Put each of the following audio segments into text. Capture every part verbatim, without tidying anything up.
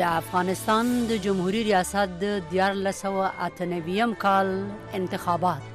د افغانستان د جمهوریت ریاست د دیارلس سوه اته نوي کال انتخابات.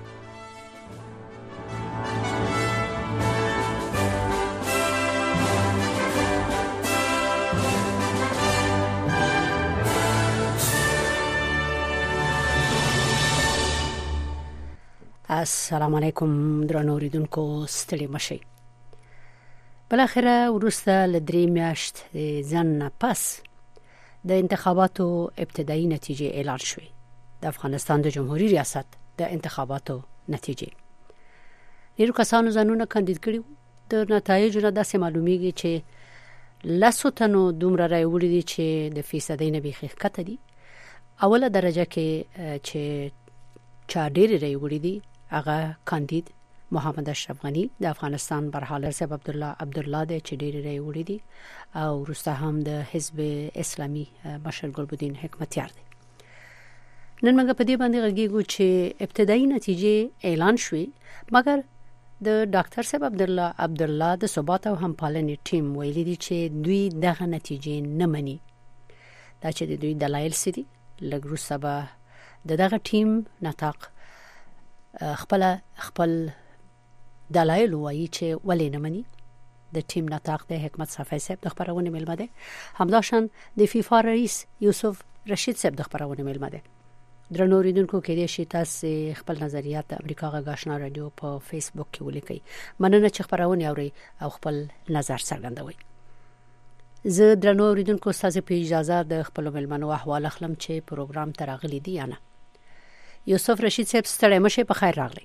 السلام علیکم درنو اوریدونکو، ستړي مشئ. بالاخره وروسته له درې میاشتې ځنډ نه پس د انتخاباتو ابتدایي نتیجې اعلان شوې. د افغانستان د جمهوریت ریاست د انتخاباتو نتیجې ډیرو کسانو ځانونه کاندید کړي. د نتایجو نه داسې معلومیږي چې لسو تنو دومره رای وړي دي چې د فیصدۍ نه بیخي ښکته دي. اوله درجه کې چې چا ډېرې رای وړي دي هغه کاندید محمد اشرف غنی د افغانستان برحاله صاحب عبدالله عبدالله د چې ډېرې رای وړي دي، او وروسته هم د حزب اسلامي مشر ګلبدین حکمتیار دی. نن موږ په دې باندې غږیږو چې ابتدایي نتیجې اعلان شوې، مګر د ډاکټر صاحب عبدالله عبدالله د ثبات او همپالنې ټیم ویلي دي چې دوی دغه نتیجې نه مني. دا چې د دوی دلایل څه دي، لږ وروسته به د دغه ټیم نطاق خپل خپل دلایل وایي چې ولې نه مني. د ټیم نطاق د حکمت صافی صاحب د خبرونه ملمه ده، همداشان د فیفا رئیس یوسف رشید صاحب د خبرونه ملمه ده. درنو اوریدونکو، کې دې شي تاسو خپل نظریات د امریکا غږ آشنا رادیو په فیسبوک کې ولیکئ. مننه چې خبرونه اوري او خپل نظر څرګندوي. زه درنو اوریدونکو تاسو په اجازه د خپل ملمنو احوال اخلم چې پروګرام ترغلي دی یا نه. یوسف رشید صاحب ستړي مشه، په خیر راغلی.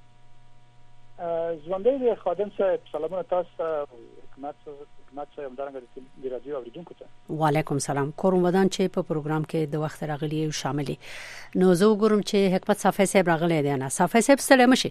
ژوندۍ خادم صاحب، سلامونه تاسو حکمت حکمت صاحب همدارنګه د رادیو اوریدونکو ته. وعلیکم سلام. کوم ودان چې په پروګرام کې د وخت راغلی او شاملې نو زه وګورم چې حکمت صافی صاحب راغلی دی نه. صافی صاحب ستړي مشه.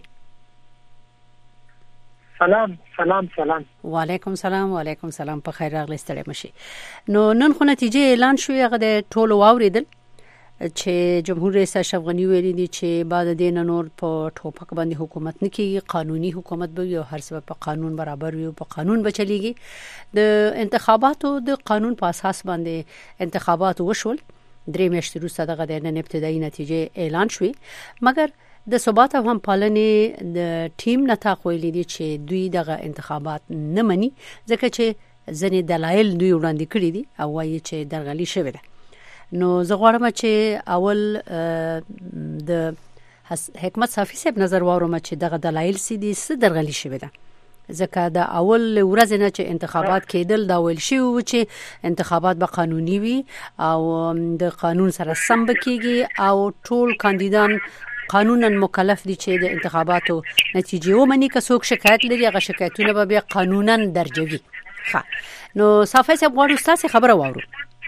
سلام سلام سلام. وعلیکم سلام وعلیکم سلام، په خیر راغلی، ستړي مشه. نو نن خو نتیجې اعلان شوې، هغه د ټولو واوریدل چې جمهوریت رئیس اشرف غنی ویلي دي چې بعد د دین نور په ټوپک باندې حکومت نه کیږي، قانوني حکومت به وي او هر څه په قانون برابر وي او په قانون به چلیږي. د انتخاباتو د قانون په اساس باندې انتخابات وشول. درې میاشتې وروسته دغه د نن ابتدایي نتیجې اعلان شوې، مګر د ثبات او همپالنې د ټیم نطاق ویلي دي چې دوی دغه انتخابات نه مني، ځکه چې ځینې دلایل دوی وړاندې کړي دي او وایي چې درغلي شوې ده. نو زه غواړم چې اول د حکمت صافی صاحب نظر واورم چې دغه دلایل سي دي څه درغلي شوې ده، ځکه د اول ورځ نه چې انتخابات کېدل دا ویل شي و چې انتخابات به قانوني وي او د قانون سره سم بکیږي او ټول کاندیدان قانونا مکلف دي چې د انتخاباتو نتیجې ومني. که څوک شکایت لري هغه شکایتونه به بیا قانونا درجوي. ښه، نو صافی صاحب غواړو تاسو خبره واورو.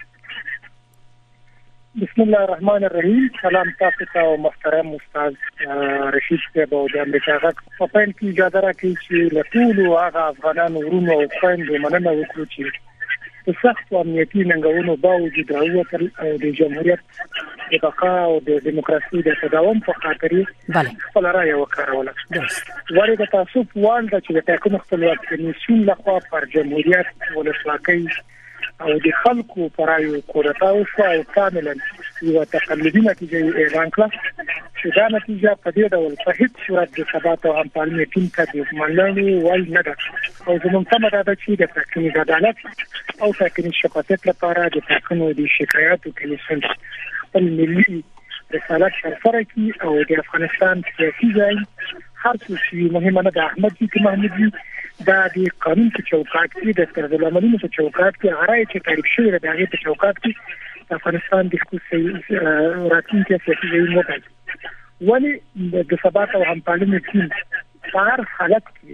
بسم الله الرحمن الرحیم. سلام تاسو ته او محترم استاد رشید صاحب او د امریکا غږ په پاین کې اجازه راکړئ چې له ټولو هغه افغانانو ورونو او خویندو مننه وکړو چې په سختو امنیتي ننګونو باوجود راووتل او د جمهوریت د بقا او د دیموکراسي د تداوم په خاطر خپل رایه وکاروله. ولې د تاسو په وړاندې چې د ټاکنو خپلواک کمیسیون لخوا پر جمهوریت ولسواکۍ او د خلکو پرایو کورتا وشو او کاملا یو تقلبي نتیجه اعلان کړه چې دا نتیجه په دې ډول په هیڅ صورت د ثبات او همپالنې ټیم ته د منلو وړ نه ده او زموږ تمه ده چې د ټاکنې د عدالت او ټاکنې شفافیت لپاره د ټاکنو د شکایاتو کمیسیون خپل ملي رسالت سره کوي او د افغانستان سیاسي ځای هر څه چې مهمه نه ده احمد جی محمود جی دا د قانون په چوکاټ کې د سرغړونې په چوکاټ کې غراي چې تعریف شوی دی، هغه په چوکاټ کې افغانستان د خصوصي راتلونکي سیاسي ځای موقع ولی د ثبات او همپالنې ټیم په هر حالت کې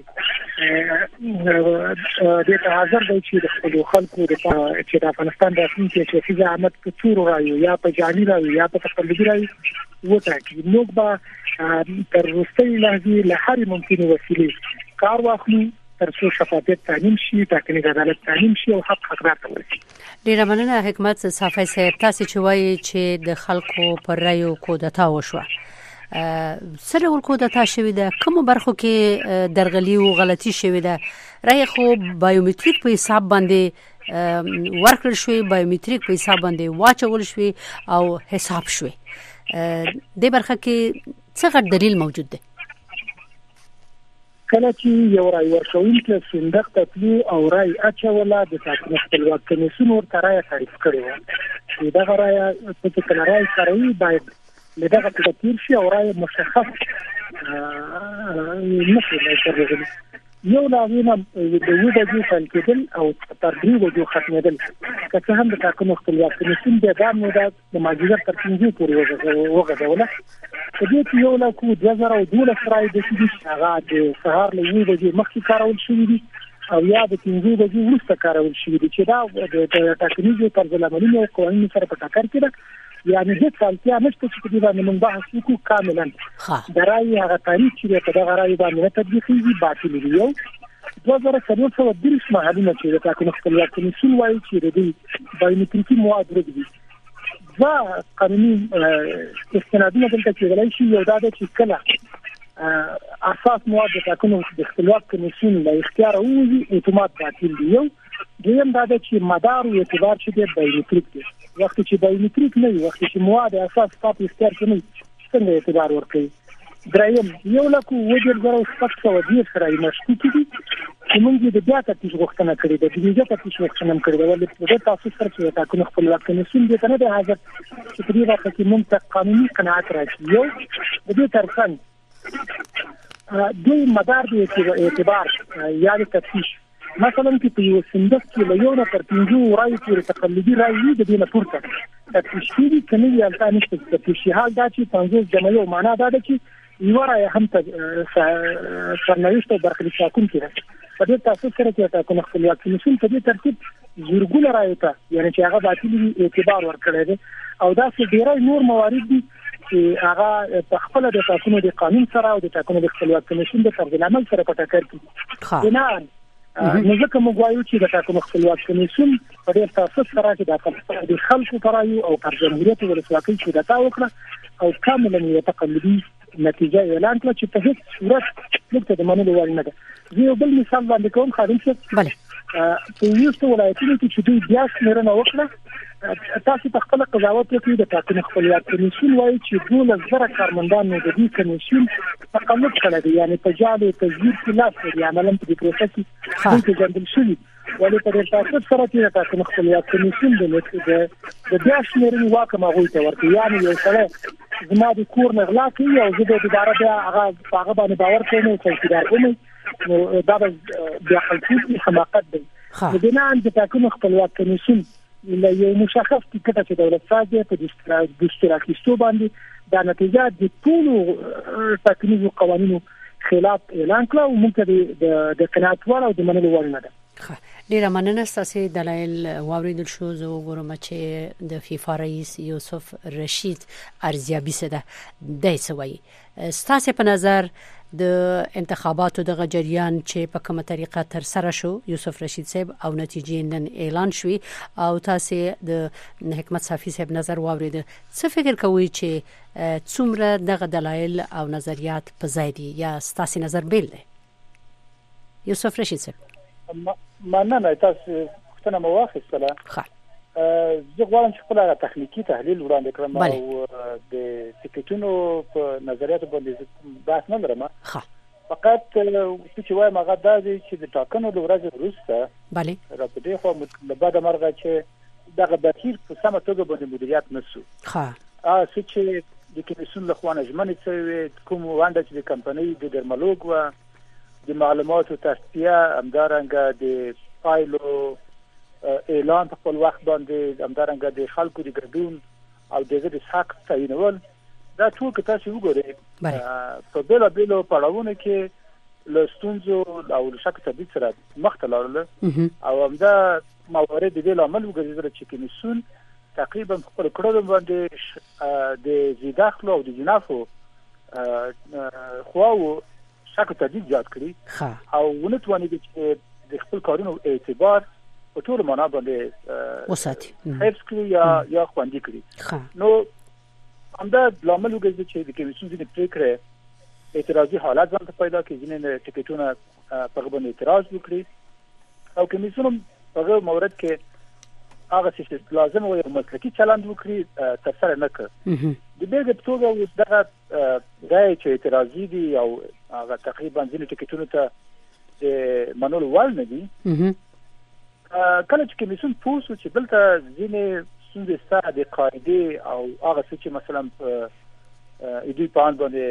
د حاضر دی چې د خپل خلکو د چې د افغانستان د راتلونکي سیاسي ځامت په تور رايو یا په جاني رايو یا په تقلبي رايو وټاکي. موږ به تر وروستۍ لحظې له هرې ممکنې وسیلې کار واخلو تر څو شفافیت تامین شي، ټاکنې د عدالت تامین شي او حق حقدار ته ورسي. ډیره مننه حکمت صافی صاحب. تاسو چې وایي چې د خلکو پر رایو کودتا وشوه، سره ول کودتا شوې ده، کوم برخو کې درغلي او غلطي شوې ده رای خو بایومټریک په حساب باندې ورکړل شوی، بایومټریک په حساب باندې واچول شوی او حساب شوی. د برخه کې څه دلیل موجود دی؟ کله چې یو رای ورکوونکی صندوق ته تلي او رای اچوله د ټاکنو خپلواک کمیسیون ورته رای تعریف کړی و چې دغه رای چې کله رای سره باید له دغه تیر شي او رای مشخص نشي راځي. یو لاغینه د وډه جو فل کېدل او تر دې وډه ختمېدل که هم د ټاکنو خپلواک کمیسیون د ګام نه د ماجیګر تر پنځه پورې وغځوله. په دې کې یو لا کو د زړه او دولت رای د چې هغه د سهار له یوه بجې مخکې کارول شوی دي او یا د پنځه بجې وروسته کارول شوی دي چې دا د ټاکنیزو طرزالعملونو او قوانینو سره په ټکر کې ده. یعنی د څالتیا نشته چې په دې باندې موږ بحث وکړو کاملا د رای هغه تاریخ چې په دغه رای باندې تطبیقېږي باطل دی. یو دوه زره څلور سوه دېرش محلونه چې د ټاکنو خپلواک کمیسیون وایي چې د دې بایومټریکي مواد رد دي. دا قانوني استنادونه دلته کېدلای شي. یو دا ده چې کله اساس مواد د ټاکنو د خپلواک کمیسیون له اختیار ووځي اتومات باطل دی. یو دویم دا ده چې مدار او اعتبار چې د بایومټریک دی. وخت چې بایومټریک نه وي، وخت چې مواد اساس په اختیار کې نه څنګه اعتبار ورکړي. دریم یو لکه وجر زره شپږ سوه دېرش رایې مشکوک دي چې موږ د بیا تفتیش غوښتنه کړې ده، د ویزه تفتیش غوښتنه کړې ده، ولې په تاسو سره چې ټاکنو خپلواک کمیسیون دې نه ده حاضر چې په دې وخت کې موږ ته قانوني قناعت راکړي. یو د دې ترڅنګ دوی مدار د اعتبار یا د تفتیش مثلا کې په یو صندوق کې له یو نه تر پنځو رایو پورې تقلبي رایې وي، د دې نه پورته تفتیش کېږي که نه وي هلته نشته تفتیش. حال دا چې پنځوس جمع یو معنا دا ده چې یوه رایه هم سرنوشت او برخلیک ټاکونکې ده. په دې تاسو سره چې ټاکنو خپلواک کمیسیون په دې ترتیب زرګونه رایو ته یعنې چې هغه باطل وي اعتبار ورکړی دی. او داسې ډېری نور موارد دي چې هغه په خپله د ټاکنو د قانون سره او د ټاکنو د خپلواک کمیسیون د طرزالعمل سره په ټکر کې بناً نو ځکه موږ وایو چې د ټاکنو خپلواک کمیسیون په دې تاسو سره چې د خلکو پر رایو او پر جمهوریت ولسواکۍ کودتا وکړه او کاملا یې تقلبي نتیجه اعلان کړه چې په هیڅ صورت موږ ته د منلو وړ نه ده. زه یو بل مثال باندې کوم خادم صاحب. بله په یوستو ولایتونو کې چې دوی بیا شمېرنه وکړه، تاسو په خپل قضاوت وکړئ د ټاکنو خپلواک کمیسیون وایي چې دولس زره کارمندانو د دې کمیسیون تقلب کړی دی، یعنې په جعل او تزویر کې لاس لري، عملاً په دې پروسه کې دوی پېژندل شوي. ولې په دې تاسو سره چې د ټاکنو خپلواک کمیسیون د د بیا شمېرنې واک هم هغوی ته ورکوي. یعنې یو سړی زما د کور نه غلا کوي او زه به دوباره بیا هغه په هغه باندې باور کوم او څوکیدار کوم، نو دا به بیا خلکي حماقت دی. نو بنا د ټاکنو خپلواک کمیسیون له یو مشخص ټکټه چې دولت ساز په دستور اخیستو باندې دا نتیجه د ټولو ټاکنیزو قوانینو خلاف اعلان کړه او موږ ته د قناعت وړ او د منلو وړ نه ده. ډیره مننه ستاسو دلایل واوریدل شو. زه وګورم چې د فیفا رئیس یوسف رشید ارزیابي سره د سوي ستاسو په نظر د انتخاباتو د جریان چې په کومه طریقه تر سره شو یوسف رشید صاحب او نتیجې نن اعلان شوي او تاسو د حکمت صافی صاحب نظر واورید، څه فکر کوئ چې څومره دغه دلایل او نظریات په ځای دي یا ستاسو نظر بیل دی؟ یوسف رشید صاحب. مننه، تاسو څنګه مو واخیستله؟ ښه، زه غواړم چې خپل تخنیکی تحلیل وړاندې کړم او د ټیکټونو په نظریاتو باندې بحث نه لرم. ښه، فقط چې وایم هغه دا دی چې د ټاکنو د ورځې وروسته بله را په دې خوا له بعده مرغه چې دغه بهیر په سمه توګه باندې مدیریت نه شو. ښه، څه چې د کمیسیون له خوا نه ژمنې شوې، کوم ونډه چې د کمپنۍ د درملوګ وه، د معلوماتو تصفیه، همدارنګه د فایلو اعلان په خپل وخت باندې، همدارنګه د خلکو د ګډون او دغه د حق تعینول، دا ټول که تاسو وګورئ په بېلابېلو پړاوونو کې له ستونزو او له شک تبدید سره مخ ته لاړل او همدا موارد د دې لامل وګرځېدل چې کمیسیون تقریبا خپل کړنو باندې د زیداخلو او د جنافو خواو شک تبدید زیات کړي او ونه توانېږي چې د خپل کارونو اعتبار په ټول معنا باندې وساتي، حفظ کړي یا یا خوندي کړي. نو همدا لامل وګرځي چې د کمیسیون ځینې پریکړې اعتراضي حالت ځان ته پیدا کړي، ځینې ټیکټونه په هغه باندې اعتراض وکړي او کمیسیون په هغه مورد کې هغه چې لازم وي مسلکي چلند وکړي تر سره نه کړ. د بیګ په توګه اوس دغه راي چې اعتراضي دي او هغه تقریبا ځینې ټیکټونه ته د منلو وړ نه دي. کله چې کمیسیون پوسو چې دلته ځینې څنګه ستاسو د قاعده او هغه څه چې مثلا په ایدي پاند باندې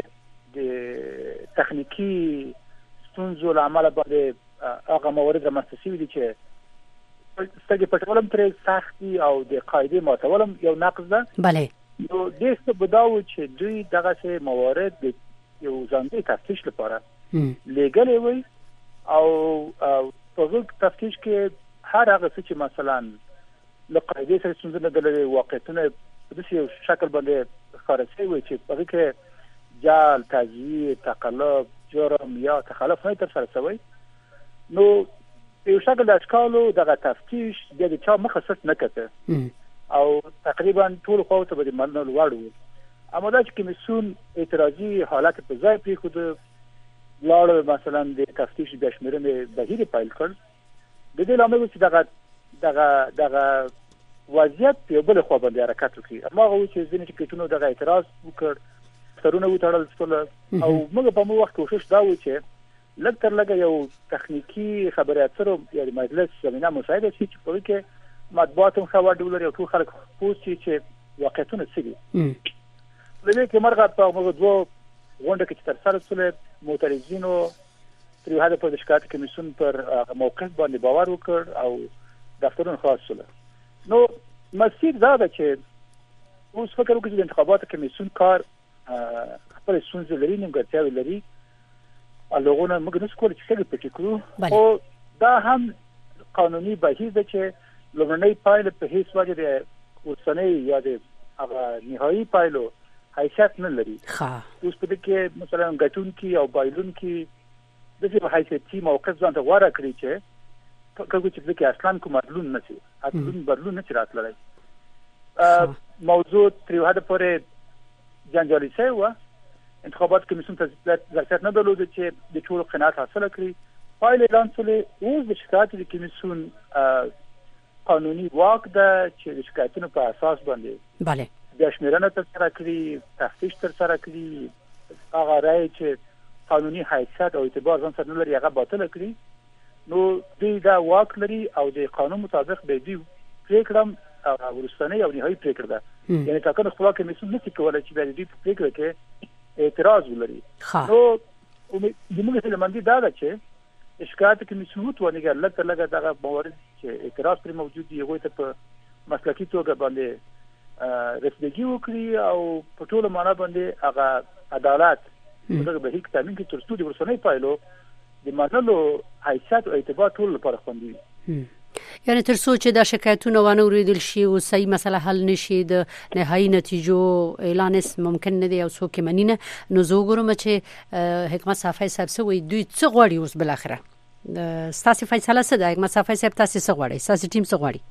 د تخنیکی ستونزو لامل باندې هغه موارد رامنځته شوي دي چې ستګي پټولم ترې سختي او د قاعده ماتولم یو نقض ده. بله نو د څه بداو چې دوی دغه څه موارد د یو ځانګړي تفتیش لپاره لګلې وي او په هغه تفتیش کې هر هغه څه چې مثلا له قاعده سره څنګه د واقعیتونو په دې شکل باندې خارجي وي چې په کې جال تزویر تقلب جرم یا تخلف نه تر سره شوی، نو یو شکل د اشکالو دغه تفتیش د چا مخصص نه کړي او تقریبا ټول خو ته به منل وړو. اما دا چې کمیسیون اعتراضي حالت په ځای پری خود لاړ مثلا د تفتیش د شمیرنې بهیر پیل کړ، د دې لامل چې دغه دغه دغه وضعیت په بل خو باندې حرکت وکړي. اما هغه چې ځینې ټیکټونو دغه اعتراض وکړ، ترونه وټړل ټول او موږ په مو وخت کوشش دا و چې لږ تر لږه یو تخنیکی خبري اترو یا مجلس زمينه مساعده شي چې په کې مطبوعات هم خبر ډولر او ټول خلک پوښتنه چې واقعیتونه څه دي. لکه چې مرغه په موږ دوه غونډه کې تر سره سره معترضینو تر هغه په شکایت کمیسیون پر موقف باندې باور وکړ او دفترونه خلاص شول. نو مسیر دا ده چې اوس فکر وکړو چې د انتخاباتو کمیسیون کار خپل ستونزې لري، نیمګړتیاوې لري، لغونه موږ نس کول چې څنګه پټ کړو. او دا هم قانوني بهیر ده چې لومړنۍ پایله په هیڅ وجه د اوسنۍ یا د هغه نهایی پایلو حیثیت نه لري. اوس په دې کې مثلا غټون کې او بایلون کې د دې حیثیتي موقف ځان ته غوړه کړی چې کله چې د کې اصلا کوم بدلون نه شي اصلون بدلون نه راتللی. موضوع تر یو حد پورې جنجالي شوی و. انتخابات کمیسیون ته ظرفیت نه درلود چې د ټول قناعت حاصل کړي. فایل اعلان شوی اوس د شکایت د کمیسیون قانوني واک ده چې د شکایتونو په اساس باندې bale د شمیرنه تر سره کړي، تفتیش تر سره کړي، هغه رائے چې قانوني حیثیت او اعتبار ځان سره لري هغه باطل کړي. نو دوی دا واک لري او د قانون مطابق به دوی پریکړه ورستنی او نهایی پریکړه ده. یعنی ټاکنه خپلواک کمیسیون نشي کولای چې د دې پریکړه کې اعتراض ولري. نو زموږ له مندي دا ده چې شکایت کمیسیون وته ونګر لکه لکه دغه موارد چې اعتراض پر موجود دی هغه ته په مسلکي توګه باندې رسیدګي وکړي او په ټول معنا باندې هغه عدالت دغه به هیڅ تامین کې ترڅو د ورسنۍ پایلو د منلو حیثیت او اعتبار ټول لپاره خوندي. یعنی تر څو چې دا شکایتونه ونه اوریدل شي او صحیح مسله حل نشي د نهایی نتیجو اعلان ممکن نه دی او څوک منینه. نو زه وګورم چې حکمت صافی صاحب سوي دوی څه غواړي اوس بل اخره ستاسو فیصله څه ده؟ حکمت صافی صاحب تاسو څه غواړي؟ تاسو ټیم څه غواړي؟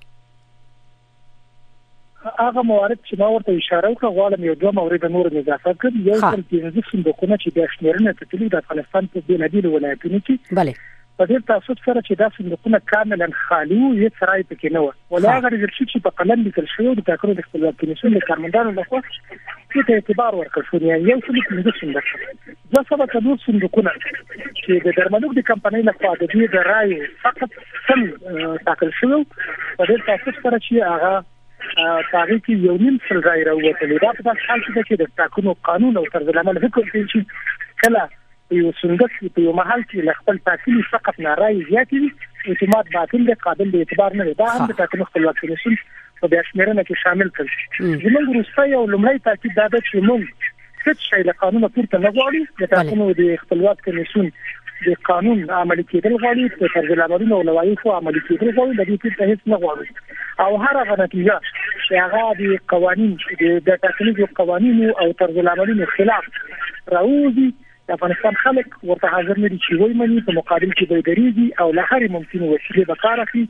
هغه موارد چې ما ورته اشاره وکړه غواړم یو دوه مورد نور اضافه کړم. یو څه چې د صندوقونو چې د شمیرنې ته تللی د افغانستان په بیلابیلو ولایتونو کې bale په دې تاسو سره چې دا صندوقونه کاملا خالي وو، هیڅ رای پکې نه و. ولا هغه رجل چې په قلم لیکل شوی د ټاکنو د خپلواک کمیسیون د کارمندانو لخوا چې ته اعتبار ورکړ شو. یعنی یو څه چې د صندوق دا سبا کډو صندوقونه چې د درملوک د کمپنۍ لخوا د دې د رای فقط سم ټاکل شوی په دې تاسو سره چې هغه تاریخ کې یو نیم سل رای راووتل. دا په حال کې چې د ټاکنو قانون او طرز العمل حکم کوي چې کله یو صندوق په یو محل کې خپل تاکید فقط نه رای زیاتې وي اعتماد باطل دی، قابل د اعتبار نه دی. دا هم د ټاکنو خپلواک کمیسیون په بیا شمیرنه کې شامل کړي. زموږ وروستی او لومړی تاکید دا ده چې موږ هیڅ شی له قانونه پورته نه غواړو. د ټاکنو د خپلواک کمیسیون د قانون عملي کېدل غواړي، په طرز العملونو او لوایحو عملي کېدل غواړي. د دې څه هیڅ نه غواړو او هر هغه نتیجه چې هغه د قوانین د ټاکنو قوانینو او طرز العملونو خلاف راوځي د افغانستان خلک ورته حاضر نه دي چې وایي مني په مقابل کې به درېږي او له هرې ممکنه وسیلې به کار اخلي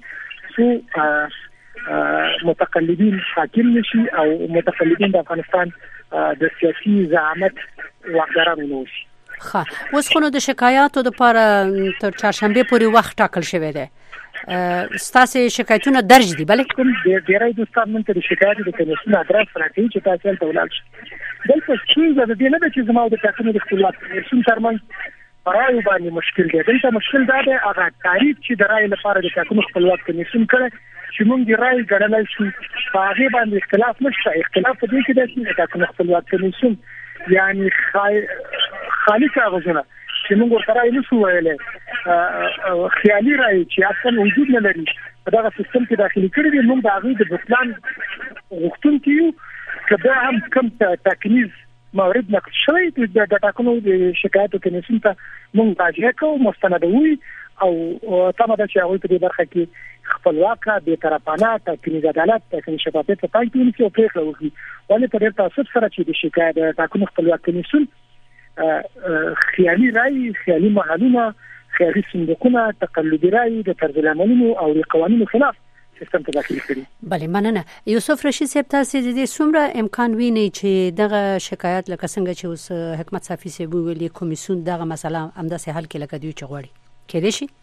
څو متقلدین حاکم نشي او متقلدین د افغانستان د سیاسي زعامت واکداران ونوسي. ښه، اوس خو نو د شکایاتو لپاره تر چهارشنبه پورې وخت ټاکل شوی دی. ستاسو شکایتونه درج دي؟ بله، کوم ډیری دوستان من ته د شکایت د کمیسیون ادرس راکوي چې تاسو ته ولاړ شئ. دلته څه د دې نه چې زما د ټاکنو د خپلواک کمیسیون ترمنځ پرای باندې مشکل دی. دلته مشکل دا دی هغه تعریف چې د رای لپاره د ټاکنو خپلواک کمیسیون کړي چې موږ د رای ګڼلای شو، په هغه باندې اختلاف نشته. اختلاف په دې کې دی چې د ټاکنو خپلواک کمیسیون یعنی خالي کاغذونه چې موږ ورته رای نشو ویلای، خیالي رای چې اصلا وجود نه لري په دغه سیستم کې داخلي کړی دي، موږ د هغې د بطلان غوښتونکي یو. که دا هم کوم تکنیز موارد نقض شوی د ټاکنو د شکایاتو کمیسیون ته موږ راجع کوو، مستندوي او تمه ده چې هغوی په دې برخه کې خپلواکه، بېطرفانه، ټاکنیز عدالت، ټاکنیز شفافیت په پای کې ونیسي او پرېکړه وکړي. ولې په ډېر تاسف سره چې د شکایت د ټاکنو خپلواک کمیسیون خیالي رای، خیالي محلونه، خیالي صندوقونه، تقلبي رای د طرز العملونو او د قوانینو خلاف سیستم ته داخلي کړي. بله، مننه. یوسف رشید صاحب، تاسو د دې څومره امکان وینئ چې دغه شکایت لکه څنګه چې اوس حکمت صافي صاحب ویلي کمیسیون دغه مسله همداسې حل کړي لکه دوی چې غواړي، کېدای شي؟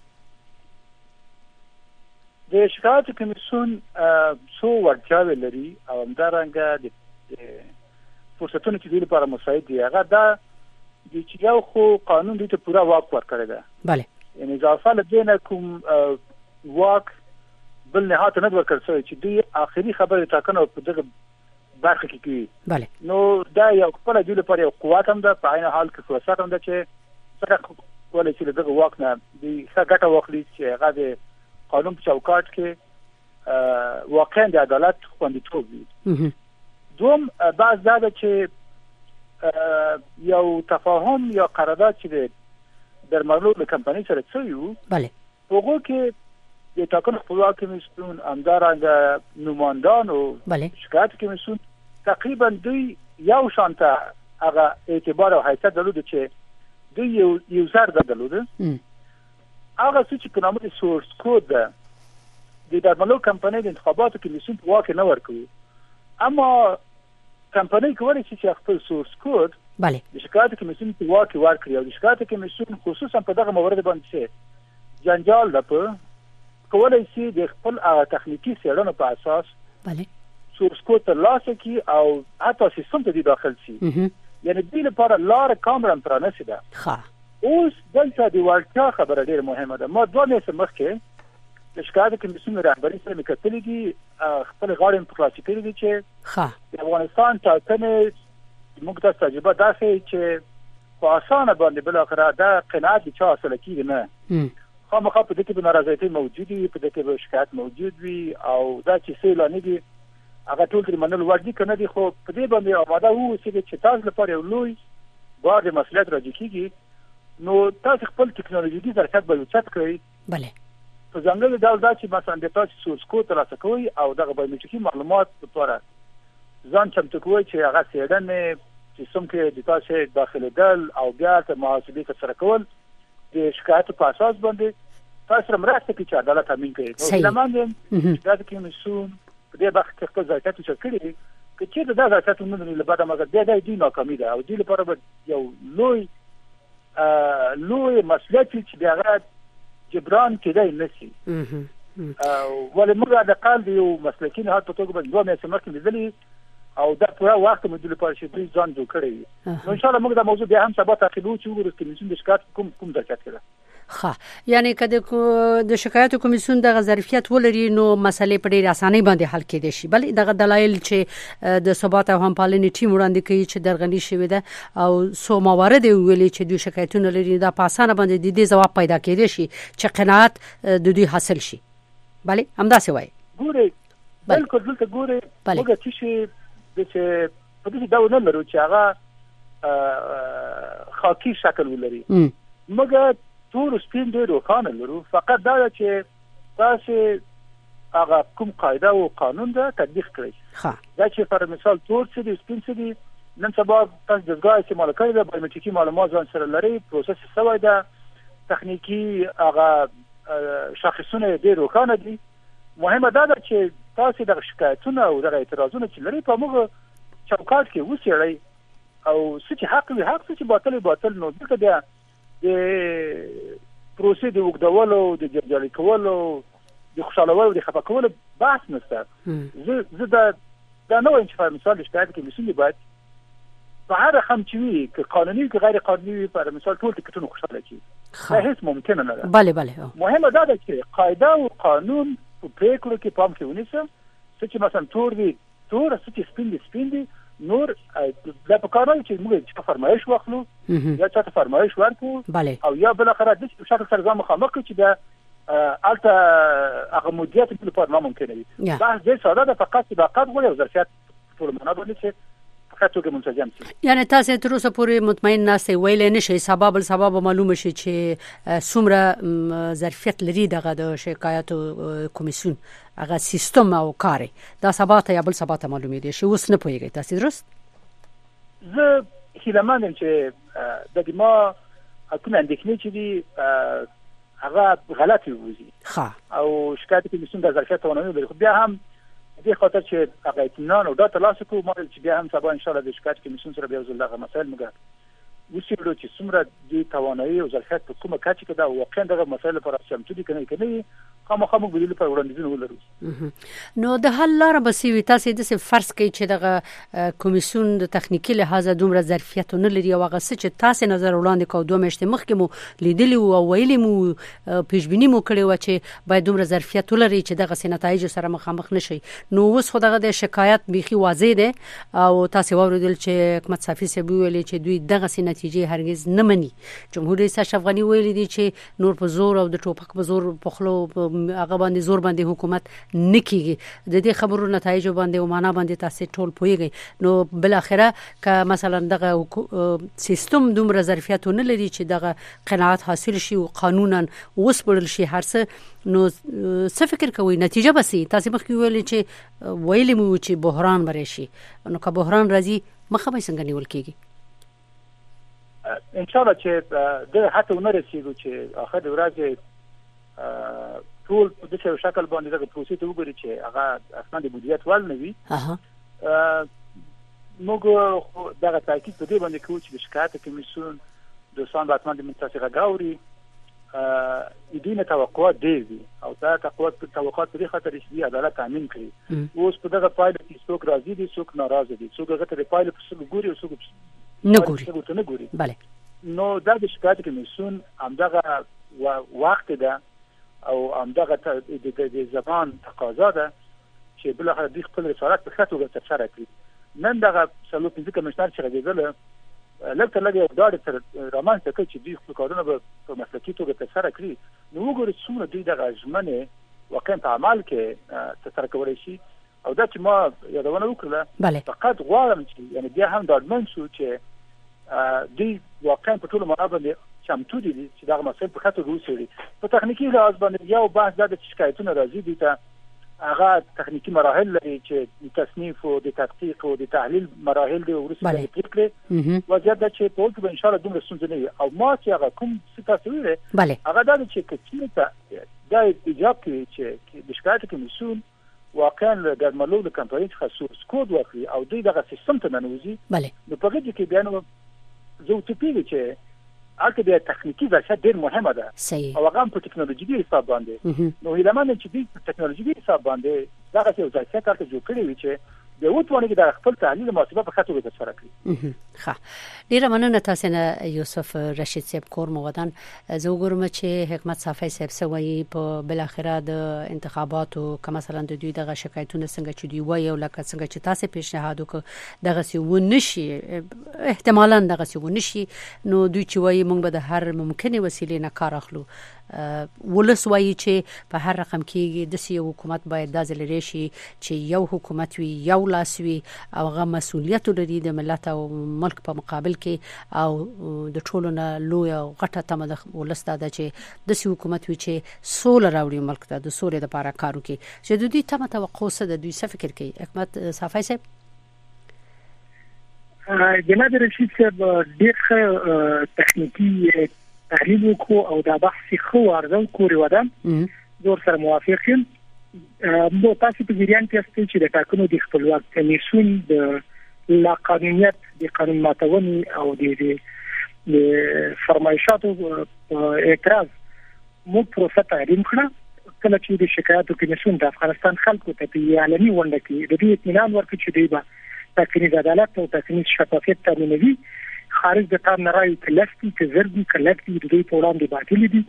د شکایت کمیسیون څو وړتیاوې لري او همدارنګه د فرصتونو چې دوی لپاره مساعد دي. هغه دا د چې یو خو قانون دوی ته پوره واک ورکړی ده. بله، یعنې اضافه له دې نه کوم واک بل نهاد ته نه ورکړل شوی چې دوی آخري خبرې ټاکنه په دغه برخه کې کوي. بله، نو دا یو خپله دوی لپاره یو قوت هم ده، په عین حال کې فرصت هم ده چې څنګه کولی چې له دغه واک نه دوی ښه ګټه واخلي چې هغه د قانون په چوکاټ کې واقعا د عدالت خوندیتوب وي. دوم بعض دا ده چې یو تفاهم یا قرارداد چې د درملو له کمپنۍ سره شوی و، بله، هغو کې د ټاکنو خپلواک کمیسیون، همدارنګه نمایندان او شکایت کمیسیون تقریبا دوی یو شان ته هغه اعتبار او حیثیت درلوده چې دوی یو یو سر درلوده. هغه څه چې په نامه د سورس کود ده د درملو کمپنۍ د انتخاباتو کمیسیون په واک نه ورکوي، اما کمپنۍ کولی شي چې خپل سورس کود بله د شکایت کمیسیون په واک ورکړي او د شکایت کمیسیون خصوصا په دغه موارد باندې چې جنجال ده کولی شي د خپل تخنیکی څېړنو په اساس بله سورس کود ترلاسه کړي او حتی سیستم ته داخل شي. یعنی دې لپاره لاره کاملا پرانیستې ده. ښه، اوس دلته د وړتیا خبره ډېره مهمه ده. ما دوه میاشتې مخکې د شکایت کمیسیون رهبري سره مې کتلي دي، خپل غاړې مې په خلاصې کړي دي چې د افغانستان ټاکنې موږ ته تجربه دا ښیي چې په اسانه باندې بالاخره دا قناعت د چا حاصله کېږي نه. خامخا په دې کې به نارضایتۍ موجود وي، په دې کې به شکایت موجود وي او دا چې څه اعلانې دي هغه ټول ترې منلو وړ دي که نه دي، خو په دې باندې آماده واوسېږي چې تاسو لپاره یو لوی بار د مسؤلیت راجع کېږي، نو تاسو خپل ټکنالوژیکي ظرفیت به اوچت کړئ. بله، په ځانګړي ډول دا چې مثلا د تاسو سورس کود ترلاسه کوئ او دغه بایومټریکي معلومات لپاره ځان چمتو کوئ چې هغه څېړنې سیستم کې د تاسو داخلېدل او بیا ته محاسبې ترسره کول د شکایتو په اساس باندې تاسو سره مرسته کوي چې عدالت تامین کړي. نو هیله یم چې دا کمیسیون په دې برخه کې خپل ظرفیت اوچت کړي دي. که چېرته دا ظرفیت ونه لري له بده مګر بیا دا دوی ناکامي ده او دوی لپاره به یو لوی لوی مسؤلیت چې بیا هغه جبران کېدای نه شي. ولې موږ د اقل د یو مسلکي نهاد په توګه باندې دوه میاشتې مخکې لیدلي او دا پوره وخت مو د لپاره چې دوی ځان جوړ کړی وي. نو انشاءالله موږ دا موضوع بیا هم سبا تعقیبوو چې وګورو چې کمیسیون د شکایت کوم کوم ظرفیت کړه. ښه، یعنی که د شکایاتو کمیسیون دغه ظرفیت ولري نو مسلې په ډېرې اسانۍ باندې حل کېدای شي. بلې دغه دلایل چې د ثبات او همپالنې ټیم وړاندې کوي چې درغلي شوې ده او څو موارد یې وویلي چې دوی شکایتونه لري، دا په اسانه باندې د دې ځواب پیدا کېدای شي چې قناعت د دوی حاصل شي. بلې همداسې وایي. ګورئ بلکل دلته ګورئ موږ څه شي چې په دې ډول نه لرو چې هغه خاکي شکل ولري، موږ تور سپین ډېر روښانه لرو. فقط دا ده چې تاسو هغه کوم قاعده او قانون ده تطبیق کړئ. دا چې پر مثال تور څه دي سپین څه دي، نن سبا تاسو دستګاه استعمال کړئ د بایومټریکي معلومات ځان سره لري، پروسس سوی ده، تخنیکی هغه شاخصونه ډېر روښانه دي. مهمه دا ده چې تاسو د شکایتونو او د اعتراضونو چې لري په موږ چوکاټ کې وڅېړئ او څه چې حق وي حق، څه چې باطل وي باطل. نو دغه بیا د پروسې د وګړولو د جرجالي کولو د خوشالولو د خفه کولو بحث نشته. زه زه دا دا نه وایم چې په مثال شکایت کمیسیون دی باید په هر رقم چې وي که قانوني که غیر قانوني وي په مثال ټول ټکټونه خوشاله کړي، دا هیڅ ممکنه نه ده. بله بله مهمه دا ده چې قاعده او قانون په پریکړو کې پام کې ونیسه. څه چې مثلا تور دی تور، څه چې سپین دی سپین دی. نور دا په کار نه چې موږ چې فرمایش واخلو یا چاته فرمایش ورکړو او یا بل اخر د شکل سره ځم مخامخ چې دا الته هغه مدیریت په لپاره ممکن وي. بحث دې ساده ده، فقط صداقت غواړي او ظرفیت ټول معنا باندې چې فقط توګه منسجم شي. یعنی تاسو تر اوسه پورې مطمئن ناست ویلې نشئ سبب السبب معلومه شي چې څومره ظرفیت لري دغه د شکایتو کمیسیون هغه سیستم او کار دا سبات یا بل سبات معلومه دي شي اوس نه پوهیږي. تاسو درست؟ زه هیلهمندم چې د ما کوم اندېښنې چې دي هغه غلطي وځي او شکایت کمیسیون د ظرفیت ونه لري. خو بیا هم دې خاطر چې هغه اطمینان او دا ترلاسه کوو ما چې بیا هم سبا ان شاء الله د شکایت کمیسیون سره بیا ځل هغه مسایل موږ وسیلو چې څومره د توانایي او ظرفیت په کومه کچه کې دا واقعا دغه مسایل لپاره چمتو دي کنه کنه خامخا موږ بدیل پر وړاندیزونه ولرو. نو د حل لاره به سی وي. تاسو د فرض کوي چې دغه کمیسیون د تخنیکی لحاظ دومره ظرفیت نه لري او هغه څه چې تاسو نظر وړاندې کوو دوه میاشتې مخکې مو لیدلی او ویلي مو پیشبینی مو کړی و چې باید دومره ظرفیت ولري چې دغه نتایج سره مخامخ نشي. نو اوس خو دغه د شکایت بيخي واضح ده او تاسو واوریدل چې حکومت صافي سبي ویلي چې دوی دغه نتیجې هرگز نه مني. جمهور رئیس اشرف غنی ویلي دي چې نور په زور او د ټوپک په زور په خلو هغه باندې زور باندې حکومت نکېږي. د دې خبرو نتایج باندې او معنا باندې تاسو ټول پوهیږئ. نو بل اخره که مثلا دغه سیستم دومره ظرفیت نه لري چې دغه قناعت حاصل شي او قانونا وسپړل شي هر څه، نو څه فکر کوئ نتیجه بسي؟ تاسو مخکې ویلي چې ویلي مو چې بحران بری شي، نو که بحران راځي مخه به څنګه نیول کېږي؟ ان شاء الله چې د هڅه ونه رسیدو چې اخر ورځ ټول په دې شکل باندې دغه پروسې ته وګوري چې هغه اصلا د مدیریت ول نه وي. موږ دغه تاکید په دې باندې کوو چې د شکایت کمیسیون دوستان به اتمن د منتسقه غاوري ایدینه توقعات دی او دا توقعات توقعات په خاطر چې عدالت تامین کړي. اوس په دغه پایله کې څوک راضي دي څوک ناراضه دي، څوک هغه ته پایله په څه ګوري او څوک نه ګوري نه ګوري. بله نو دا د شکایت کمیسیون همدغه وخت ده او همدغه د زبان تقاضا ده چې بل اخر د خپل رسالت په خاطر وګټه ترسره کړي. نن دغه څلور پنځه کمیشنر چې راغلل لکه لګي دا د رامنځته کوي چې دوی خپل کارونه په مسلکي توګه ترسره کړي. نو وګورئ څومره دوی دغه ژمنه واقعا په عمل کې ترسره کولی شي. او دا چې ما یادونه وکړه فقط غواړم چې یعنی بیا هم ډاډمن شو چې دوی واقعا په ټولو معنا باندې چمتو دي چې دغه مسایل په خاطر وسیړي. په تخنیکی لحاظ باندې یو بحث د شکایتونو راځي دي ته هغه تخنیکی مراحل لري چې د تصنیف او د تحقیق او د تحلیل مراحل دی ورسره فکر وضعیت د چې په ټول ان شاء الله دومره ستونزې نه وي. او ما چې هغه کوم څه تاسو ویل هغه دا چې کچې ته دا ایجاب کوي چې د شکایت کمیسیون واقعا د درملو کمپنۍ څخه سورس کود واخلي او دوی دغه سیستم ته ننوځي. نو په دې کې بیا نو زه ته پیږم چې اته د تخنیکی ظرفیت ډیر مهمه ده او هغه په ټکنالوژي حساب باندې. نو هیلهمن چې د ټکنالوژي حساب باندې دغه څه ظرفیت کارته جوړ کړی وي چې د وټونه کې د خپل تحلیل محاسبه په خاطر د سره کړی. ښه ډیره مننه تاسو نه یوسف رشید صاحب کور مودان. زه وګورم چې حکمت صافی صاحب سوي په بل اخره د انتخاباتو که مثلا د دوی دغه شکایتونه څنګه چې دی وایي او لکه څنګه چې تاسو پیشنهاد وکړه دغه سی ونشي احتمالاً دغه سی ونشي، نو دوی چې وایي موږ به د هر ممکنه وسیلې نه کار اخلو. ولس وایي چې په هر رقم کې د سیاسي حکومت باید د ځلری شي چې یو حکومت وي یو لاس وي او هغه مسؤلیت لري د ملت او ملک په مقابل کې او د ټولو نه لوی او غټه تمه د ولس ده چې د سیاسي حکومت وي چې سول راوړي ملک ته د سولې لپاره کار وکړي. چې د دوی تمه توقع څه ده، دوی څه فکر کوي؟ حکمت صافی صاحب. جناب رشید صاحب ډېر تخنیکی تحلیل وکړو او دا بحث خو ارزو کوري ودان زور سره موافق یم. نو تاسو په جریان کې ستاسو چې د ټاکنو د خپلواک کمیسیون د لا قانونیت د قانون ماتونې او د فرمایشاتو اعتراض مو پروسه تعلیم کړه. کله چې د شکایاتو کمیسیون د افغانستان خلکو ته په عالمي ونډه کې د دې اطمینان ورکړي چې دی به تکنیز عدالت او تکنیز شفافیت تامینوي، خارج د تام نه راي کلستي کې زرګي کلکتي د دې په وړاندې باطل دي.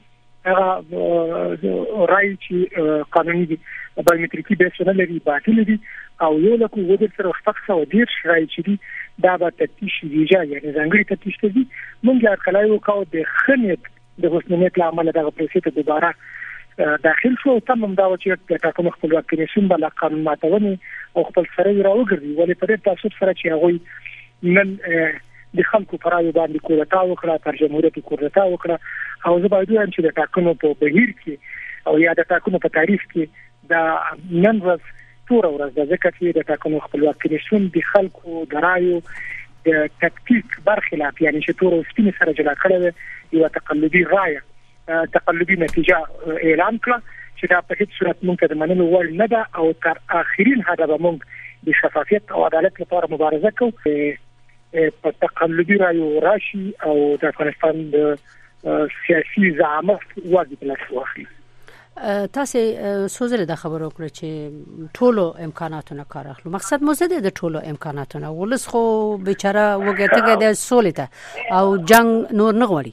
هغه راي چې قانوني دي بایومټریکي بیسونه لري باطل دي او یو لکه وګړي سره شپږ سوه ډیر راي چې دي دا به تفتیش ویجا یعنی ځانګړي تفتیش کوي. موږ یې کلای وکاو د خنیت د حسنیت لامل دغه پروسې ته دوباره داخل شو. تمام دا چې د ټاکنو خپلواک کمیسیون بل قانون ماتونې او خپل سره راوګرځي، ولې په دې تاسو سره چې هغه نن د خلکو پرایو باندې کولتا وکړه، تر جمهوریت کولتا وکړه او زه باید وایم چې د ټاکنو په بهیر کې او یا د ټاکنو په تاریخ کې دا نن ورځ تور ورځ د ځکه چې د ټاکنو خپلواک کمیسیون د خلکو د رایو د تکتیک برخلاف یعنی چې تور او سپین سره جلا کړو یو تقلبي رایه تقلبي نتیجه اعلان کړه چې دا په هیڅ صورت مونږ د منلو وړ نه ده او تر اخرین هدف مونږ د شفافیت او عدالت لپاره مبارزه کوو. په تقلبي رایو راشي او د افغانستان د سیاسي زعامت واجب لاس واخلي. تاسو سوزله د خبرو کړ چې ټولو امکاناتونه کار اخلو. مقصد مو زده د ټولو امکاناتونه ولس خو بیچاره وګټه د سولې او جنگ نور نه غواړي.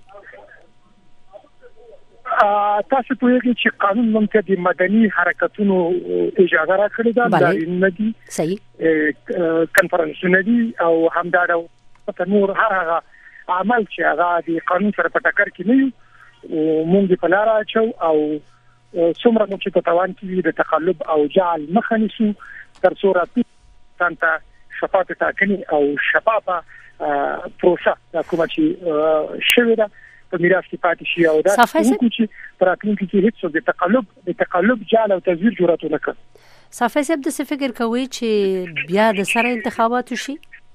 تاسو په یوه چې قانون مونږ د مدني حرکتونو اجازه راکړې ده د ندي صحیح کنفرانسونه دي او همدارو په نور هر هغه عمل چې هغه د قانون سره په ټکر کې نه وي مونږ په لار اچو او څومره مو چې په توان کې د تقلب او جعل مخه نیسو تر څو راتلونکي ته شفافه ټاکنې او شفافه پروسه کومه چې شوې ده په میراث کې پاتې شي او دا چې پراتلونکي کې هیڅ د تقلب د تقلب جعل او تزویر جرأت نه کوي. صافي صاحب د څه فکر کوي چې بیا د سره انتخابات شي؟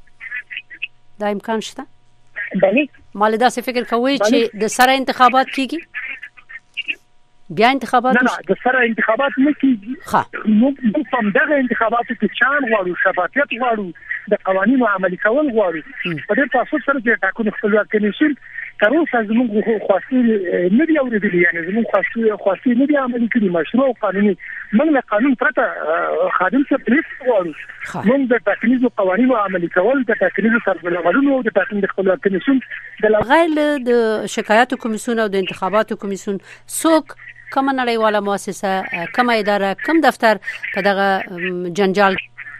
دا امکان شته؟ بله مال دا څه فکر کوي چې د سره انتخابات کیږي؟ بیا انتخابات نه نه د سره انتخابات نه کیږي. ها نو په دغه انتخاباتو کې چان غواړو، شفافیت غواړو، د قوانینو عملي کول غواړو. په دې تاسو سره چې ټاکنې خپلواک کمیسیون تر اوسه زموږ خواسته نه دی اورېدلې، یعنی زموږ خواسته خواسته نه دی عملي کړي، مشروع او قانوني. موږ له قانون پرته خادم څخه پلیس غواړو. موږ د ټاکنیزو قوانینو عملي کول، د ټاکنیزو سرغړونو او د ټاکنې خپلواک کمیسیون د غیر د شکایاتو کمیسیون او د انتخاباتو کمیسیون څوک کوم نړیواله مؤسسه کوم اداره کوم دفتر په دغه جنجال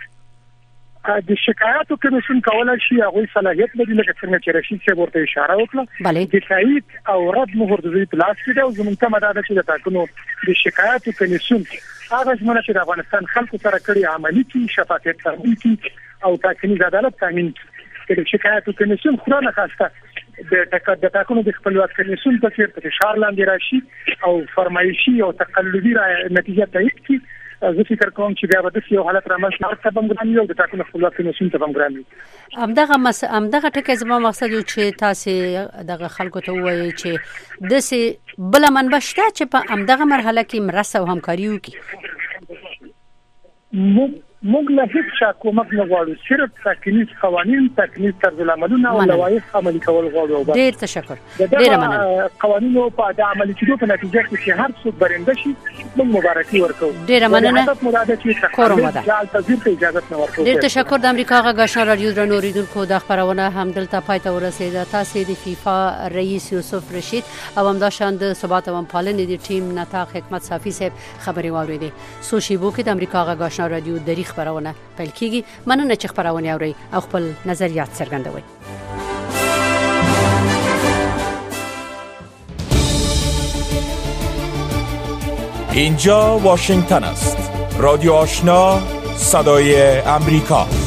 د شکایاتو کمیسیون کولای شي هغه صلاحیت لري لکه څنګه چې رشید صاحب ورته اشاره وکړه د تایید او رد مهر د دې پلاس کې دا زموږ ته مدد چې د تاکنو د شکایاتو کمیسیون هغه څنګه چې د افغانستان خلکو سره کړی عملی کې شفافیت تامین کې او تکنیز عدالت تامین کې د شکایاتو کمیسیون خورانه خاصه د د تاکنو د خپلواک کمیسیون په څیر په فشار لاندې راشي او فرمایشي او تقلبي نتیجه تایید کې زه فکر کوم چې بیا به د یو حالت رامنځته شي چې بمګرامي او د ټاکنو خپلواک کمیسیون ته بمګرامي. همدغه مس همدغه ټکی زما مقصد و چې تاسو دغه خلکو ته وایي چې د سي بل منبع شته چې په همدغه مرحله کې مرسته او همکاري وکړي. موږ له هیڅ چا کومک نه غواړو، صرف تکنیز قوانین، تکنیز طرز العملونه او لوایح عملي کول غواړو. ډیر تشکر. ډیر مننه. قوانینو په د عملي کېدو په نتیجه کې چې هر څوک برنده شي موږ مبارکي ورکوو. ډیر مننه. کوم ده؟ جال تذیر ته اجازه نه ورکوو. ډیر تشکر. د امریکا غږ آشنا رادیو درنو اوریدونکو د خبرونه هم دلته پای ته ورسیده. تاسو د فیفا رئیس یوسف رشید او همداشان د ثبات او پالنې د ټیم نطاق حکمت صافی صاحب خبري واوریدې. سوشیبو کې د امریکا غږ آشنا رادیو دری خبرونه پیل کیږي. مننه چې خبرونه اوري او خپل نظریات څرګندوي. اینجا واشنگتن است. رادیو آشنا صدای امریکا.